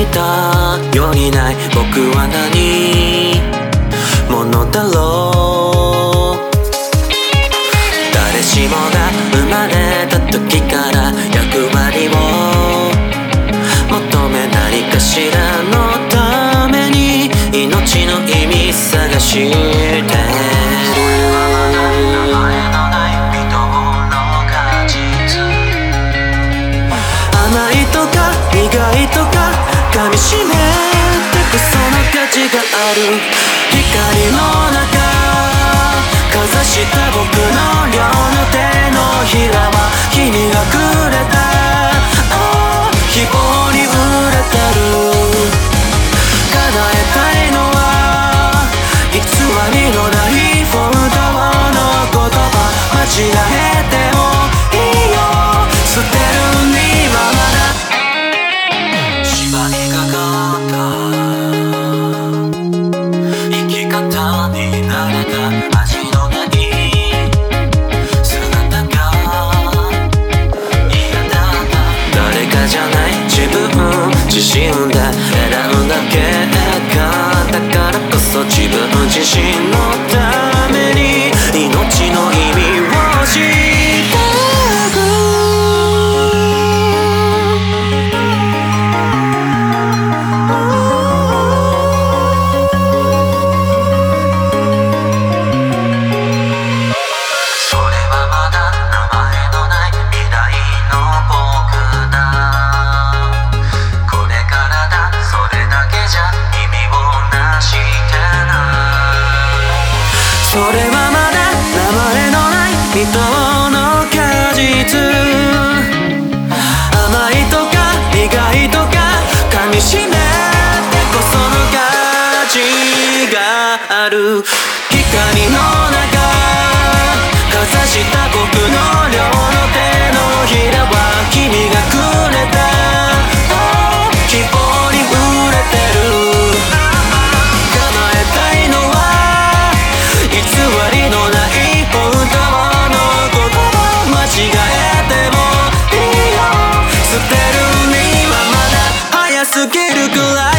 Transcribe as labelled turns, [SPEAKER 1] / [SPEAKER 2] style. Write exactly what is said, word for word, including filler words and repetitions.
[SPEAKER 1] いたよりない僕は何者だろう。誰しもが生まれた時から役割を求め何かしらのために命の意味探してる。甘いとか苦いとか噛みしめてくその価値がある。光の中かざした僕の両の手のひらは君がくれた、ああ希望に触れてる。叶えたいのは偽りのない本当の言葉。間違えてもいいよ、捨てるにはまだ縛りがかった生き方に慣れた味のない姿が嫌だった。誰かじゃない自分自身が選んだ結果だからこそ自分自身のために命の意味を知ってく。それはまだ名前のない未来の僕だ。これからだ、それだけじゃ意味をなしてない。それはまだ名前のない未踏の果実。甘いとか苦いとか噛みしめてこその価値がある。光の中かざした僕の両の手のひらは君がくれた、ああ希望に触れてる。叶えたいのは偽りのない本当の言葉。間違えてもいいよ、捨てるにはまだ早すぎるくらい。